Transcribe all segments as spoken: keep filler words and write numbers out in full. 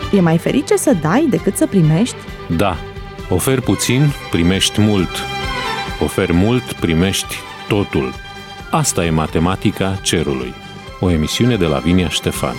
E mai ferice să dai decât să primești? Da. Oferi puțin, primești mult. Oferi mult, primești totul. Asta e matematica cerului. O emisiune de Lavinia Ștefan.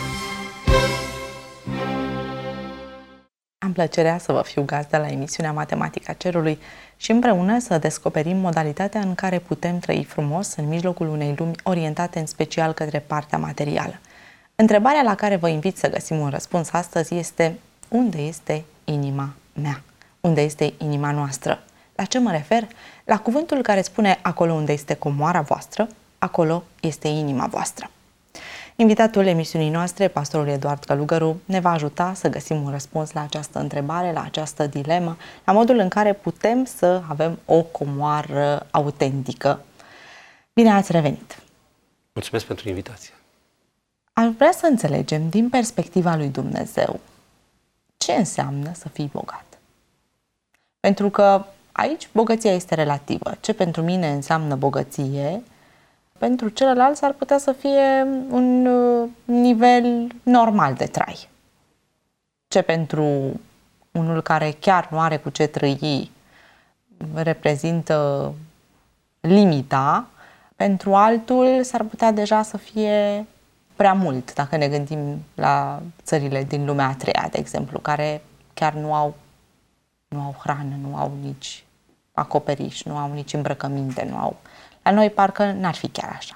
Am plăcerea să vă fiu gazdă la emisiunea Matematica cerului și împreună să descoperim modalitatea în care putem trăi frumos în mijlocul unei lumi orientate în special către partea materială. Întrebarea la care vă invit să găsim un răspuns astăzi este: unde este inima mea? Unde este inima noastră? La ce mă refer? La cuvântul care spune: acolo unde este comoara voastră, acolo este inima voastră. Invitatul emisiunii noastre, pastorul Eduard Călugăru, ne va ajuta să găsim un răspuns la această întrebare, la această dilemă, la modul în care putem să avem o comoară autentică. Bine ați revenit! Mulțumesc pentru invitație! Aș vrea să înțelegem din perspectiva lui Dumnezeu ce înseamnă să fii bogat. Pentru că aici bogăția este relativă. Ce pentru mine înseamnă bogăție, pentru celălalt s-ar putea să fie un nivel normal de trai. Ce pentru unul care chiar nu are cu ce trăi reprezintă limita, pentru altul s-ar putea deja să fie prea mult, dacă ne gândim la țările din lumea a treia, de exemplu, care chiar nu au, nu au hrană, nu au nici acoperiș, nu au nici îmbrăcăminte, nu au... La noi parcă n-ar fi chiar așa.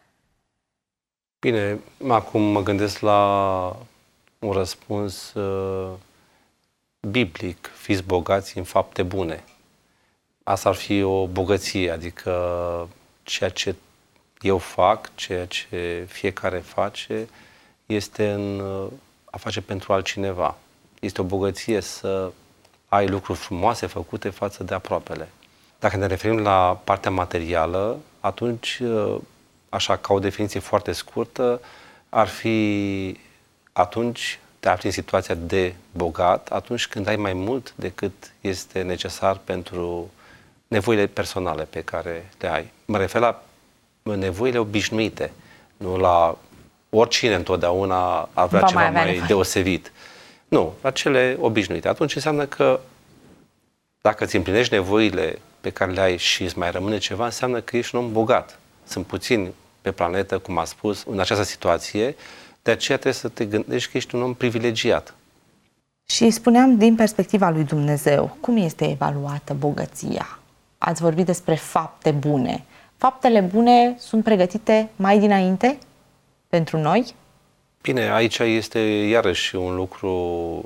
Bine, acum mă gândesc la un răspuns uh, biblic: fiți bogați în fapte bune. Asta ar fi o bogăție, adică ceea ce eu fac, ceea ce fiecare face, este în a face pentru altcineva. Este o bogăție să ai lucruri frumoase făcute față de aproapele. Dacă ne referim la partea materială, atunci, așa, ca o definiție foarte scurtă, ar fi atunci te afli în situația de bogat, atunci când ai mai mult decât este necesar pentru nevoile personale pe care le ai. Mă refer la nevoile obișnuite, nu la oricine întotdeauna ar vrea Va ceva mai, mai, mai mai deosebit. Nu, la cele obișnuite. Atunci înseamnă că dacă îți împlinești nevoile pe care le ai și îți mai rămâne ceva, înseamnă că ești un om bogat. Sunt puțini pe planetă, cum am spus, în această situație, de aceea trebuie să te gândești că ești un om privilegiat. Și spuneam din perspectiva lui Dumnezeu, cum este evaluată bogăția? Ați vorbit despre fapte bune. Faptele bune sunt pregătite mai dinainte pentru noi? Bine, aici este iarăși un lucru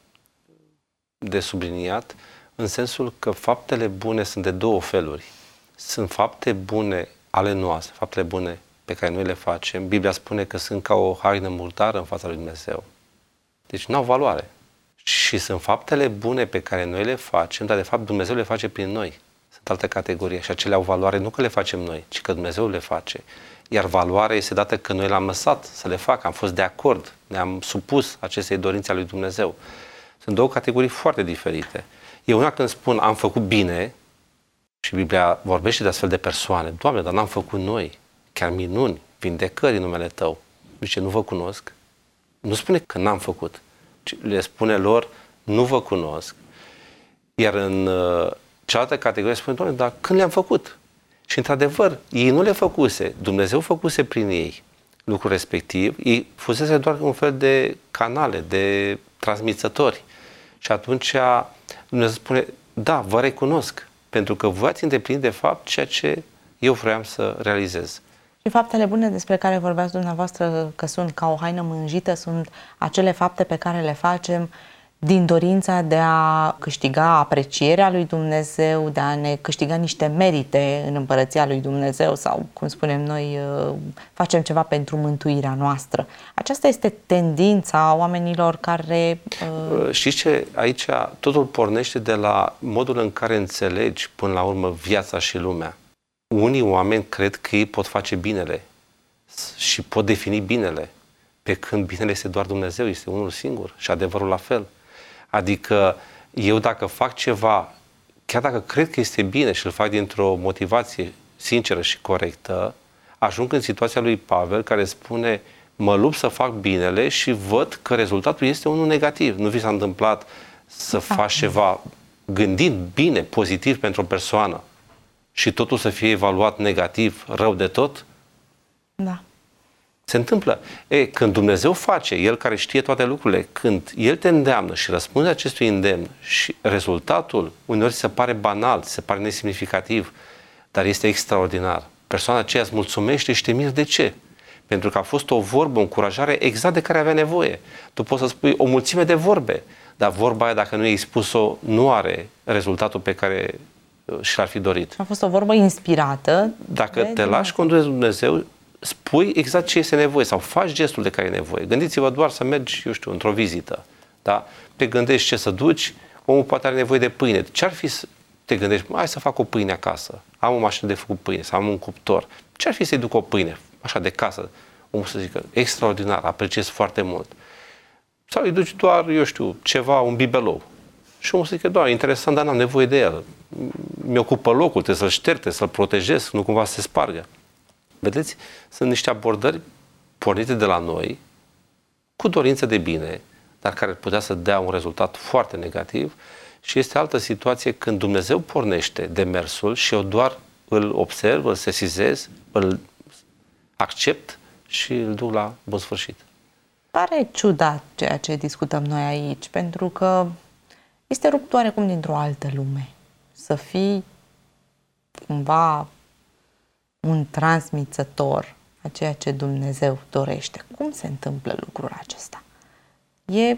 de subliniat, în sensul că faptele bune sunt de două feluri. Sunt fapte bune ale noastre, faptele bune pe care noi le facem. Biblia spune că sunt ca o haină murdară în fața lui Dumnezeu. Deci nu au valoare. Și sunt faptele bune pe care noi le facem, dar de fapt Dumnezeu le face prin noi. Sunt alte categorii și acelea au valoare nu că le facem noi, ci că Dumnezeu le face. Iar valoarea este dată că noi l-am lăsat să le facă, am fost de acord, ne-am supus acestei dorințe a lui Dumnezeu. Sunt două categorii foarte diferite. Eu una când spun am făcut bine, și Biblia vorbește de astfel de persoane, Doamne, dar n-am făcut noi, chiar minuni, vindecări în numele Tău. Zice, nu vă cunosc. Nu spune că n-am făcut, ci le spune lor, nu vă cunosc. Iar în uh, cealaltă categorie spune, Doamne, dar când le-am făcut? Și într-adevăr, ei nu le făcuse, Dumnezeu făcuse prin ei lucrul respectiv, ei fusese doar un fel de canale, de transmițători. Și atunci Dumnezeu spune, da, vă recunosc, pentru că voi ați îndeplinit de fapt ceea ce eu vroiam să realizez. Și faptele bune despre care vorbeați dumneavoastră că sunt ca o haină mânjită, sunt acele fapte pe care le facem din dorința de a câștiga aprecierea lui Dumnezeu, de a ne câștiga niște merite în împărăția lui Dumnezeu sau, cum spunem noi, facem ceva pentru mântuirea noastră. Aceasta este tendința oamenilor care... Uh... Știți ce? Aici totul pornește de la modul în care înțelegi până la urmă viața și lumea. Unii oameni cred că ei pot face binele și pot defini binele, pe când binele este doar Dumnezeu, este unul singur și adevărul la fel. Adică eu dacă fac ceva, chiar dacă cred că este bine și îl fac dintr-o motivație sinceră și corectă, ajung în situația lui Pavel care spune Mă lupt să fac binele și văd că rezultatul este unul negativ. Nu vi s-a întâmplat să faci ceva gândind bine, pozitiv pentru o persoană și totul să fie evaluat negativ, rău de tot? Da. Se întâmplă. E, când Dumnezeu face, El care știe toate lucrurile, când El te îndeamnă și răspunde acestui îndemn și rezultatul uneori se pare banal, se pare nesemnificativ, dar este extraordinar. Persoana aceea îți mulțumește și te miri de ce? Pentru că a fost o vorbă, o încurajare exact de care avea nevoie. Tu poți să spui o mulțime de vorbe, dar vorba aia, dacă nu i-ai spus-o, nu are rezultatul pe care și l-ar fi dorit. A fost o vorbă inspirată. Dacă te lași condus de Dumnezeu, spui exact ce este nevoie sau faci gestul de care e nevoie. Gândiți-vă doar să mergi, eu știu, într-o vizită. Da? Te gândești ce să duci, omul poate are nevoie de pâine. Ce-ar fi să te gândești, hai să fac o pâine acasă, am o mașină de făcut pâine sau am un cuptor. Ce-ar fi să-i duc o pâine, așa de casă? Omul să zică, extraordinar, apreciez foarte mult. Sau îi duci doar, eu știu, ceva, un bibelou. Și omul să zică, doamne, interesant, dar n-am nevoie de el. Mi-ocupă locul, trebuie să-l șterg, trebuie să-l protejez, nu cumva să se spargă. Vedeți? Sunt niște abordări pornite de la noi, cu dorință de bine, dar care putea să dea un rezultat foarte negativ, și este altă situație când Dumnezeu pornește demersul și eu doar îl observ, îl sesizez, îl accept și îl duc la bun sfârșit. Pare ciudat ceea ce discutăm noi aici, pentru că este rupt oarecum dintr-o altă lume. Să fii cumva un transmițător a ceea ce Dumnezeu dorește. Cum se întâmplă lucrul acesta? E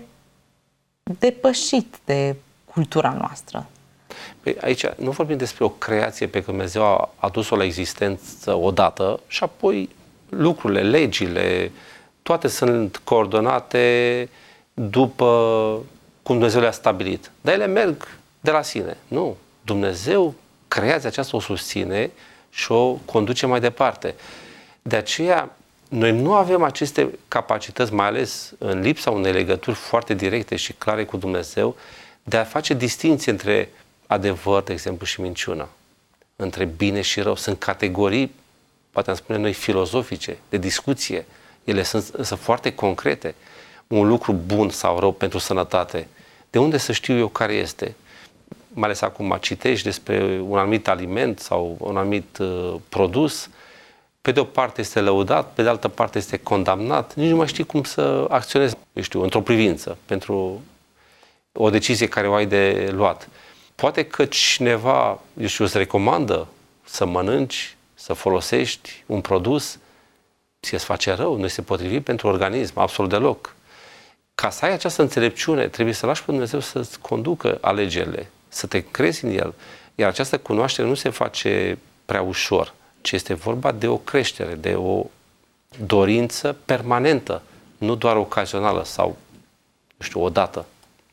depășit de cultura noastră. Păi aici nu vorbim despre o creație pe care Dumnezeu a adus-o la existență odată și apoi lucrurile, legile, toate sunt coordonate după cum Dumnezeu le-a stabilit. Dar ele merg de la sine. Nu. Dumnezeu, creația aceasta o susține și o conduce mai departe. De aceea, noi nu avem aceste capacități, mai ales în lipsa unei legături foarte directe și clare cu Dumnezeu, de a face distinție între adevăr, de exemplu, și minciună, între bine și rău. Sunt categorii, poate am spune noi, filozofice, de discuție. Ele sunt însă foarte concrete. Un lucru bun sau rău pentru sănătate. De unde să știu eu care este? Mai ales acum citești despre un anumit aliment sau un anumit uh, produs, pe de o parte este lăudat, pe de altă parte este condamnat, nici nu mai știi cum să acționezi, eu știu, într-o privință, pentru o decizie care o ai de luat. Poate că cineva, eu știu, îți recomandă să mănânci, să folosești un produs, ție îți face rău, nu este potrivit pentru organism, absolut deloc. Ca să ai această înțelepciune, trebuie să lași pe Dumnezeu să-ți conducă alegerile, să te crezi în El. Iar această cunoaștere nu se face prea ușor, ci este vorba de o creștere, de o dorință permanentă, nu doar ocazională sau, nu știu, odată.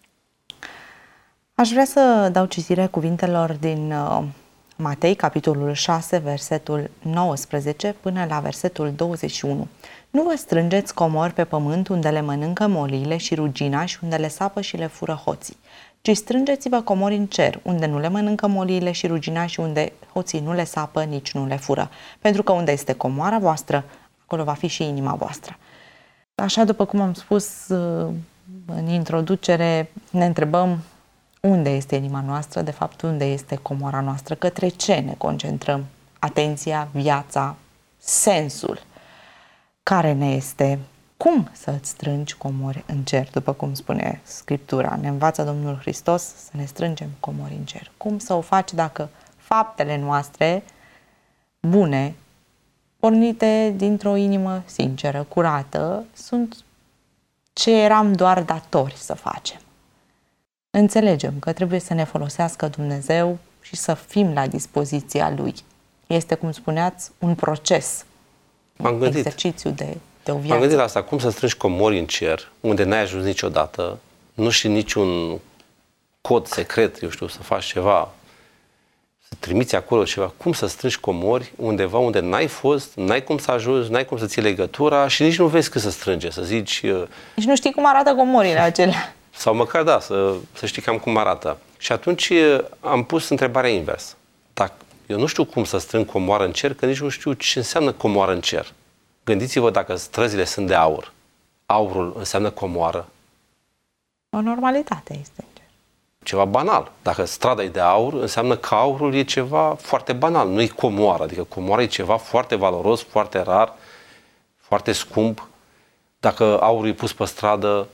Aș vrea să dau citire cuvintelor din uh, Matei, capitolul șase, versetul nouăsprezece până la versetul douăzeci și unu. Nu vă strângeți comori pe pământ unde le mănâncă moliile și rugina și unde le sapă și le fură hoții, ci strângeți-vă comori în cer, unde nu le mănâncă moliile și rugina și unde hoții nu le sapă, nici nu le fură. Pentru că unde este comoara voastră, acolo va fi și inima voastră. Așa, după cum am spus în introducere, ne întrebăm unde este inima noastră, de fapt unde este comoara noastră, către ce ne concentrăm atenția, viața, sensul care ne este. Cum să-ți strângi comori în cer, după cum spune Scriptura? Ne învață Domnul Hristos să ne strângem comori în cer. Cum să o faci dacă faptele noastre bune, pornite dintr-o inimă sinceră, curată, sunt ce eram doar datori să facem? Înțelegem că trebuie să ne folosească Dumnezeu și să fim la dispoziția Lui. Este, cum spuneați, un proces, un exercițiu de de o viață. M-am gândit la asta, cum să strângi comori în cer, unde n-ai ajuns niciodată, nu știi niciun cod secret, eu știu, să faci ceva, să trimiți acolo ceva. Cum să strângi comori undeva unde n-ai fost, n-ai cum să ajungi, n-ai cum să ții legătura și nici nu vezi cât să strânge, să zici... Nici nu știi cum arată comorile acelea. Sau măcar, da, să, să știi cam cum arată. Și atunci am pus întrebarea invers. Dacă eu nu știu cum să strâng comoară în cer, că nici nu știu ce înseamnă comoară în cer. Gândiți-vă dacă străzile sunt de aur. Aurul înseamnă comoară. O normalitate este în cer. Ceva banal. Dacă strada e de aur, înseamnă că aurul e ceva foarte banal, nu e comoară. Adică comoara e ceva foarte valoros, foarte rar, foarte scump. Dacă aurul e pus pe stradă,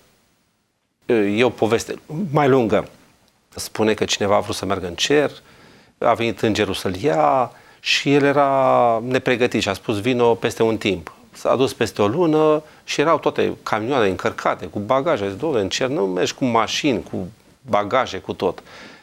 e o poveste mai lungă. Spune că cineva a vrut să meargă în cer, a venit îngerul să-l ia și el era nepregătit și a spus vino peste un timp. S-a dus peste o lună și erau toate camioane încărcate cu bagaje. A zis, doamne, în cer nu mergi cu mașini, cu bagaje, cu tot.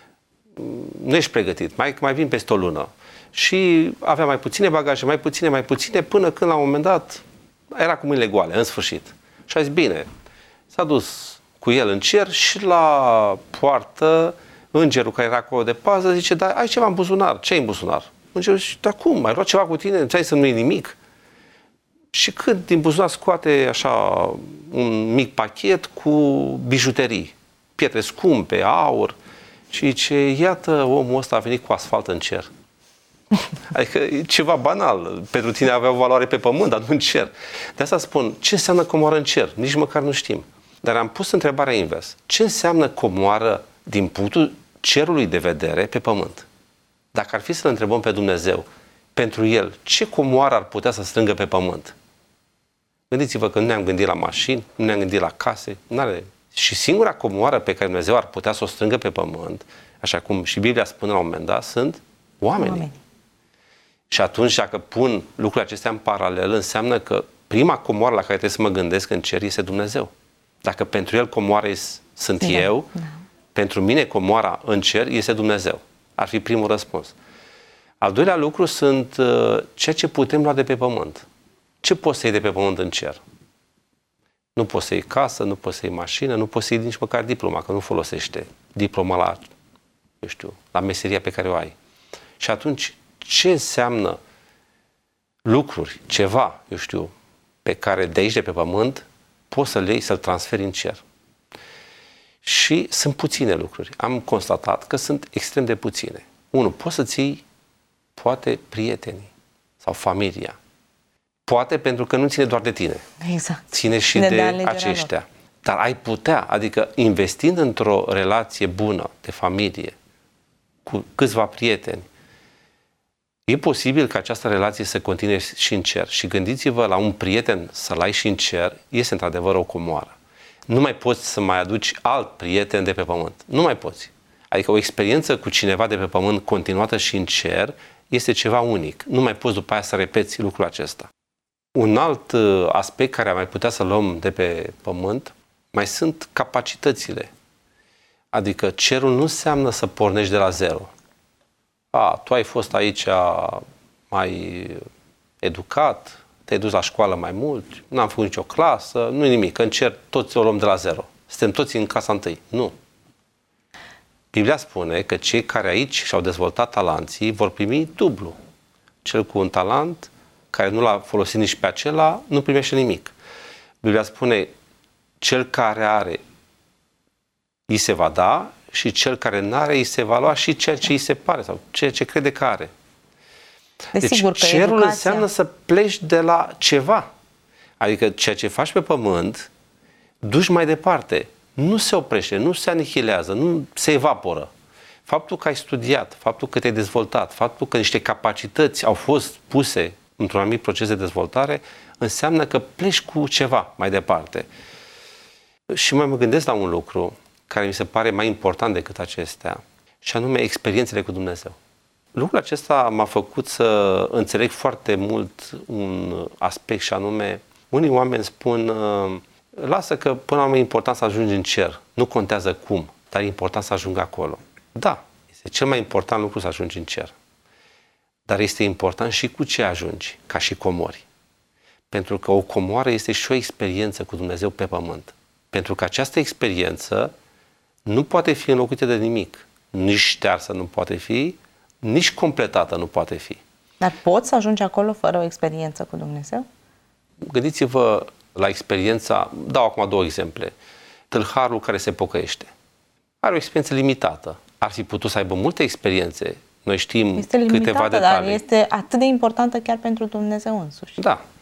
Nu ești pregătit, mai, mai vin peste o lună. Și avea mai puține bagaje, mai puține, mai puține, până când la un moment dat era cu mâinile goale, în sfârșit. Și a zis, bine, s-a dus cu el în cer și la poartă îngerul care era acolo de pază zice, dar ai ceva în buzunar, ce ai în buzunar? Îngerul zice, dar cum, ai luat ceva cu tine, ți-ai să nu-i nimic? Și când din buzunar scoate așa un mic pachet cu bijuterii, pietre scumpe, aur, și zice, iată, omul ăsta a venit cu asfalt în cer. Adică e ceva banal. Pentru tine avea o valoare pe pământ, dar nu în cer. De asta spun, ce înseamnă comoară în cer? Nici măcar nu știm. Dar am pus întrebarea invers. Ce înseamnă comoară din punctul cerului de vedere pe pământ? Dacă ar fi să-L întrebăm pe Dumnezeu, pentru El, ce comoară ar putea să strângă pe pământ? Gândiți-vă că nu ne-am gândit la mașini, nu ne-am gândit la case, n-are. Și singura comoară pe care Dumnezeu ar putea să o strângă pe pământ, așa cum și Biblia spune la un moment dat, sunt oamenii. Oameni. Și atunci, dacă pun lucrurile acestea în paralel, înseamnă că prima comoară la care trebuie să mă gândesc în cer este Dumnezeu. Dacă pentru El comoara sunt da. eu, da. pentru mine comoara în cer este Dumnezeu. Ar fi primul răspuns. Al doilea lucru sunt uh, ceea ce putem lua de pe pământ. Ce poți să iei de pe pământ în cer? Nu poți să iei casă, nu poți să iei mașină, nu poți să iei nici măcar diploma, că nu folosește diploma la, eu știu, la meseria pe care o ai. Și atunci, ce înseamnă lucruri, ceva, eu știu, pe care de aici, de pe pământ, poți să le iei, să-l transferi în cer? Și sunt puține lucruri. Am constatat că sunt extrem de puține. Unu, poți să-ți iei, poate, prietenii sau familia. Poate pentru că nu ține doar de tine. Exact. Ține și ține de, de aceștia. Lor. Dar ai putea, adică investind într-o relație bună de familie, cu câțiva prieteni, e posibil ca această relație să continue și în cer. Și gândiți-vă la un prieten să-l ai și în cer, este într-adevăr o comoară. Nu mai poți să mai aduci alt prieten de pe pământ. Nu mai poți. Adică o experiență cu cineva de pe pământ continuată și în cer este ceva unic. Nu mai poți după aia să repeți lucrul acesta. Un alt aspect care am mai putea să luăm de pe pământ, mai sunt capacitățile. Adică cerul nu înseamnă să pornești de la zero. A, tu ai fost aici mai educat, te-ai dus la școală mai mult, n-am făcut nicio clasă, nu-i nimic, în cer toți o luăm de la zero. Suntem toți în clasa întâi. Nu. Biblia spune că cei care aici și-au dezvoltat talanții vor primi dublu. Cel cu un talent care nu l-a folosit nici pe acela, nu primește nimic. Biblia spune, cel care are, îi se va da, și cel care n-are, îi se va lua și ceea ce îi se pare, sau ceea ce crede că are. Deci, Desigur că cerul educația... înseamnă să pleci de la ceva. Adică ceea ce faci pe pământ, duci mai departe. Nu se oprește, nu se anihilează, nu se evaporă. Faptul că ai studiat, faptul că te-ai dezvoltat, faptul că niște capacități au fost puse într-un anumit proces de dezvoltare, înseamnă că pleci cu ceva mai departe. Și mai mă gândesc la un lucru care mi se pare mai important decât acestea, și anume experiențele cu Dumnezeu. Lucrul acesta m-a făcut să înțeleg foarte mult un aspect, și anume, unii oameni spun, lasă că până la urmă e important să ajungi în cer, nu contează cum, dar e important să ajungi acolo. Da, este cel mai important lucru să ajungi în cer. Dar este important și cu ce ajungi, ca și comori. Pentru că o comoară este și o experiență cu Dumnezeu pe pământ. Pentru că această experiență nu poate fi înlocuită de nimic. Nici ștearsă nu poate fi, nici completată nu poate fi. Dar poți să ajungi acolo fără o experiență cu Dumnezeu? Gândiți-vă la experiența, dau acum două exemple. Tâlharul care se pocăiește. Are o experiență limitată. Ar fi putut să aibă multe experiențe. Noi știm este limitată, câteva detalii. Dar este atât de importantă chiar pentru Dumnezeu însuși. Da.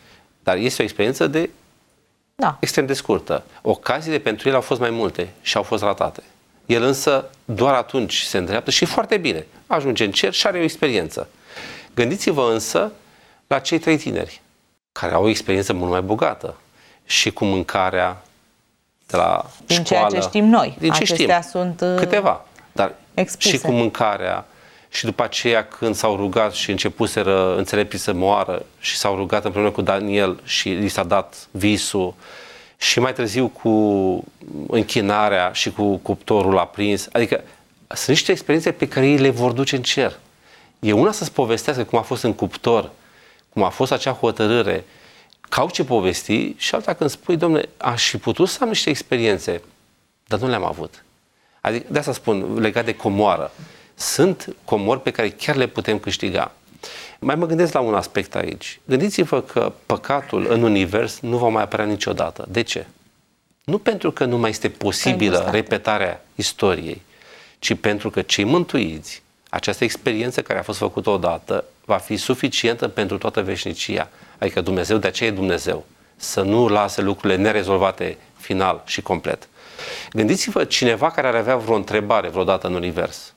Dar este o experiență de da. extrem de scurtă. Ocaziile pentru el au fost mai multe și au fost ratate. El însă doar atunci se îndreaptă și foarte bine. Ajunge în cer și are o experiență. Gândiți-vă însă la cei trei tineri care au o experiență mult mai bogată și cu mâncarea de la din școală. ceea ce știm noi. Din ce Acestea știm. sunt câteva. Dar expuse. Și cu mâncarea și după aceea când s-au rugat și începuseră înțelepții să moară și s-au rugat împreună cu Daniel și li s-a dat visul și mai târziu cu închinarea și cu cuptorul aprins. Adică sunt niște experiențe pe care ei le vor duce în cer. E una să-ți povestească cum a fost în cuptor, cum a fost acea hotărâre, că au ce povesti, și alta când spui, dom'le, aș fi putut să am niște experiențe, dar nu le-am avut. Adică de asta spun, legat de comoară. Sunt comori pe care chiar le putem câștiga. Mai mă gândesc la un aspect aici. Gândiți-vă că păcatul în univers nu va mai apărea niciodată. De ce? Nu pentru că nu mai este posibilă repetarea istoriei, ci pentru că cei mântuiți, această experiență care a fost făcută odată, va fi suficientă pentru toată veșnicia. Adică Dumnezeu, de aceea e Dumnezeu. Să nu lase lucrurile nerezolvate final și complet. Gândiți-vă cineva care ar avea vreo întrebare vreodată în univers.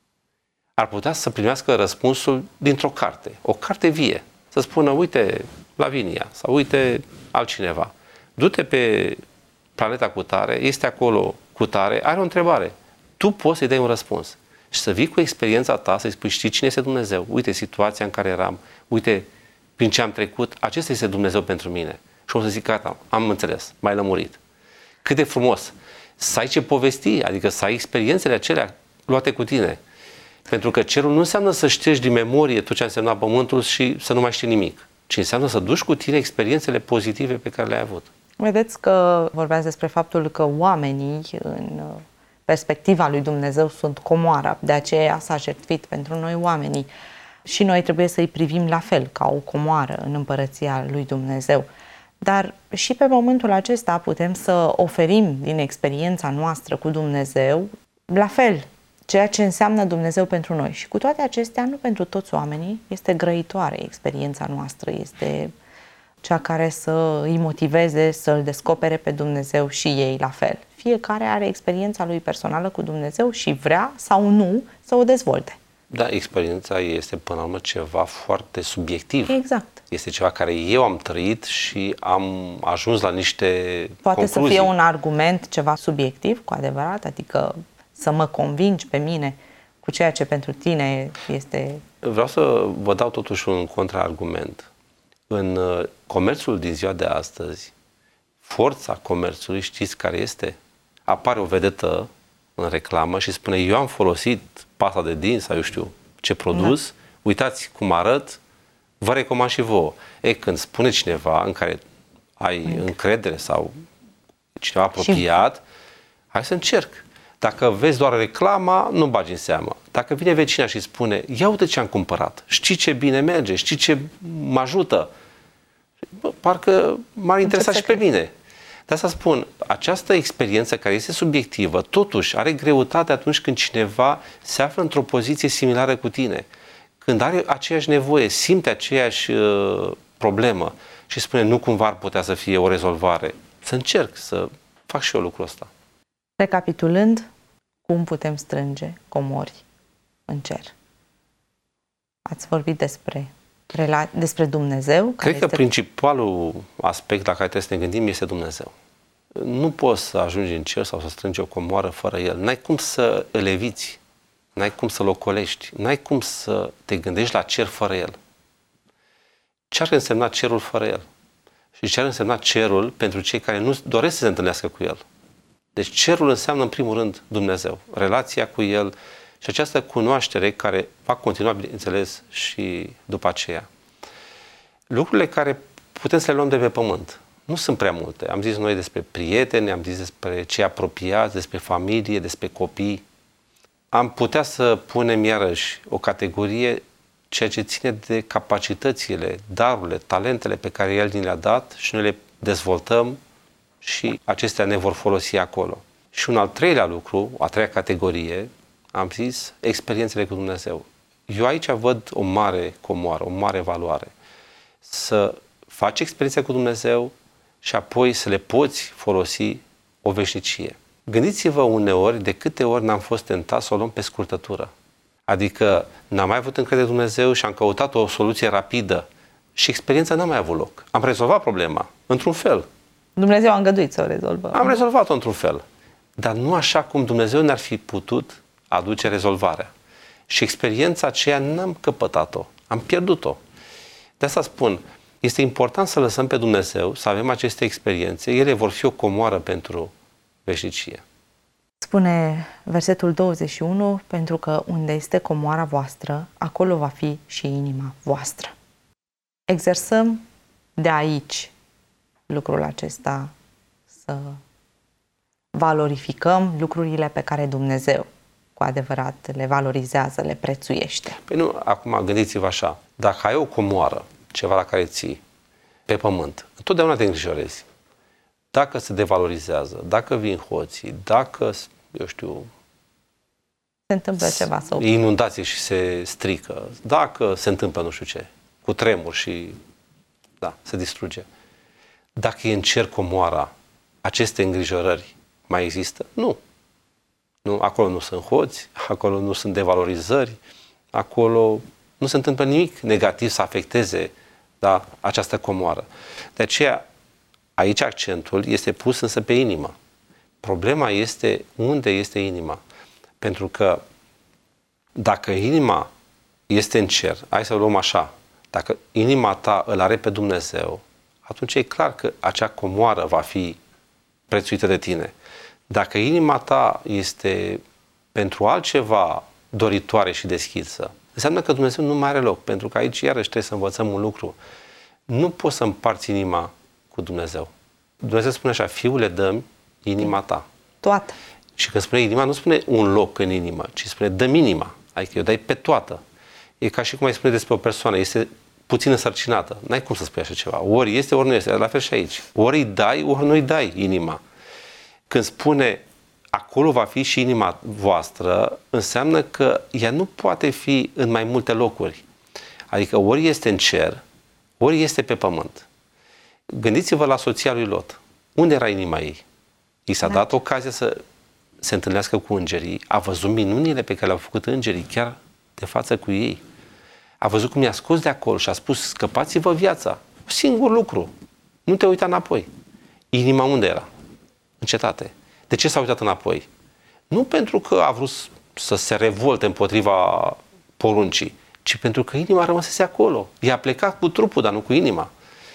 Ar putea să primească răspunsul dintr-o carte. O carte vie. Să spună, uite, Lavinia sau uite altcineva. Du-te pe planeta cutare, este acolo cutare, are o întrebare. Tu poți să-i dai un răspuns. Și să vii cu experiența ta, să-i spui, știi cine este Dumnezeu? Uite situația în care eram, uite prin ce am trecut, acesta este Dumnezeu pentru mine. Și o să zic, gata, am înțeles, m-ai lămurit. Cât de frumos să ai ce povesti, adică să ai experiențele acelea luate cu tine. Pentru că cerul nu înseamnă să ștergi din memorie tot ce a însemnat pământul și să nu mai știi nimic, ci înseamnă să duci cu tine experiențele pozitive pe care le-ai avut. Vedeți că vorbeați despre faptul că oamenii în perspectiva lui Dumnezeu sunt comoara, de aceea s-a jertfit pentru noi oamenii și noi trebuie să-i privim la fel, ca o comoară în împărăția lui Dumnezeu. Dar și pe momentul acesta putem să oferim din experiența noastră cu Dumnezeu, la fel, ceea ce înseamnă Dumnezeu pentru noi. Și cu toate acestea, nu pentru toți oamenii, este grăitoare experiența noastră, este cea care să îi motiveze să-L descopere pe Dumnezeu și ei la fel. Fiecare are experiența lui personală cu Dumnezeu și vrea sau nu să o dezvolte. Da, experiența este până la urmă ceva foarte subiectiv. Exact. Este ceva care eu am trăit și am ajuns la niște Poate concluzii. să fie un argument ceva subiectiv, cu adevărat, adică să mă convingi pe mine cu ceea ce pentru tine este... Vreau să vă dau totuși un contraargument. În comerțul din ziua de astăzi, forța comerțului, știți care este? Apare o vedetă în reclamă și spune, eu am folosit pasta de dinți sau eu știu ce produs, da. Uitați cum arăt, vă recomand și vouă. E, când spune cineva în care ai mm. încredere sau cineva apropiat, și... hai să încerc. Dacă vezi doar reclama, nu bagi în seamă. Dacă vine vecina și spune, ia uite ce am cumpărat, știi ce bine merge, știi ce mă ajută, bă, parcă m-ar interesa și pe mine. De asta spun, această experiență care este subiectivă, totuși are greutate atunci când cineva se află într-o poziție similară cu tine. Când are aceeași nevoie, simte aceeași uh, problemă și spune, nu cumva ar putea să fie o rezolvare. Să încerc să fac și eu lucrul ăsta. Recapitulând, cum putem strânge comori în cer? Ați vorbit despre, despre Dumnezeu. Care Cred că este... principalul aspect la care trebuie să ne gândim este Dumnezeu. Nu poți să ajungi în cer sau să strângi o comoară fără El. N-ai cum să îl eviți, n-ai cum să-l ocolești, n-ai cum să te gândești la cer fără El. Ce ar însemna cerul fără El? Și ce ar însemna cerul pentru cei care nu doresc să se întâlnească cu El? Deci cerul înseamnă în primul rând Dumnezeu, relația cu El și această cunoaștere care va continua, bineînțeles, și după aceea. Lucrurile care putem să le luăm de pe pământ nu sunt prea multe. Am zis noi despre prieteni, am zis despre cei apropiați, despre familie, despre copii. Am putea să punem iarăși o categorie ceea ce ține de capacitățile, darurile, talentele pe care El ni le-a dat și noi le dezvoltăm și acestea ne vor folosi acolo. Și un al treilea lucru, a treia categorie, am zis, experiențele cu Dumnezeu. Eu aici văd o mare comoară, o mare valoare. Să faci experiența cu Dumnezeu și apoi să le poți folosi o veșnicie. Gândiți-vă uneori de câte ori n-am fost tentat să o luăm pe scurtătură. Adică n-am mai avut încredere în Dumnezeu și am căutat o soluție rapidă și experiența n-a mai avut loc. Am rezolvat problema, într-un fel. Dumnezeu a îngăduit să o rezolvă. Am rezolvat-o într-un fel. Dar nu așa cum Dumnezeu ne-ar fi putut aduce rezolvarea. Și experiența aceea n-am căpătat-o, am pierdut-o. De asta spun, este important să lăsăm pe Dumnezeu, să avem aceste experiențe, ele vor fi o comoară pentru veșnicie. Spune versetul douăzeci și unu, pentru că unde este comoara voastră, acolo va fi și inima voastră. Exersăm de aici lucrul acesta, să valorificăm lucrurile pe care Dumnezeu cu adevărat le valorizează, le prețuiește. Păi nu, acum gândiți-vă așa, dacă ai o comoară, ceva la care ții, pe pământ, întotdeauna te îngrijorezi. Dacă se devalorizează, dacă vin hoții, dacă, eu știu, se întâmplă ceva sau inundații și se strică, dacă se întâmplă nu știu ce, cu tremur și da, se distruge. Dacă e în cer comoara, aceste îngrijorări mai există? Nu. Nu, acolo nu sunt hoți, acolo nu sunt devalorizări, acolo nu se întâmplă nimic negativ să afecteze, da, această comoară. De aceea, aici accentul este pus însă pe inimă. Problema este unde este inima. Pentru că dacă inima este în cer, hai să o luăm așa, dacă inima ta îl are pe Dumnezeu, atunci e clar că acea comoară va fi prețuită de tine. Dacă inima ta este pentru altceva doritoare și deschisă, înseamnă că Dumnezeu nu mai are loc, pentru că aici iarăși trebuie să învățăm un lucru. Nu poți să împarți inima cu Dumnezeu. Dumnezeu spune așa, Fiule, dă-mi inima ta. Toată. Și când spune inima, nu spune un loc în inimă, ci spune dă-mi inima. Adică eu dai pe toată. E ca și cum ai spune despre o persoană, este puțin însărcinată. N-ai cum să spui așa ceva. Ori este, ori nu este. La fel și aici. Ori îi dai, ori nu îi dai inima. Când spune acolo va fi și inima voastră, înseamnă că ea nu poate fi în mai multe locuri. Adică ori este în cer, ori este pe pământ. Gândiți-vă la soția lui Lot. Unde era inima ei? I s-a dat ocazia să se întâlnească cu îngerii, a văzut minunile pe care le-au făcut îngerii, chiar de față cu ei. A văzut cum i-a scos de acolo și a spus, scăpați-vă viața. Singur lucru. Nu te uita înapoi. Inima unde era? În cetate. De ce s-a uitat înapoi? Nu pentru că a vrut să se revolte împotriva poruncii, ci pentru că inima rămăsese acolo. I-a plecat cu trupul, dar nu cu inima.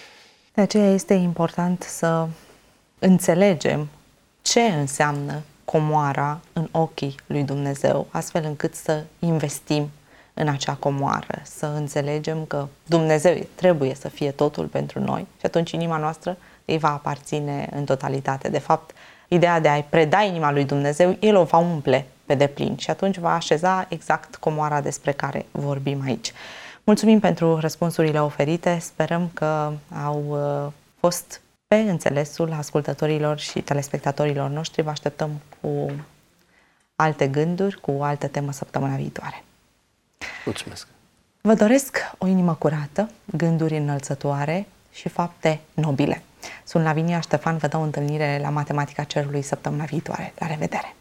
De aceea este important să înțelegem ce înseamnă comoara în ochii lui Dumnezeu, astfel încât să investim în acea comoară, să înțelegem că Dumnezeu trebuie să fie totul pentru noi și atunci inima noastră îi va aparține în totalitate. De fapt, ideea de a-i preda inima lui Dumnezeu, El o va umple pe deplin și atunci va așeza exact comoara despre care vorbim aici. Mulțumim pentru răspunsurile oferite, sperăm că au fost pe înțelesul ascultătorilor și telespectatorilor noștri. Vă așteptăm cu alte gânduri, cu o altă temă săptămâna viitoare. Mulțumesc! Vă doresc o inimă curată, gânduri înălțătoare și fapte nobile. Sunt Lavinia Ștefan, vă dau întâlnire la Matematica Cerului săptămâna viitoare. La revedere!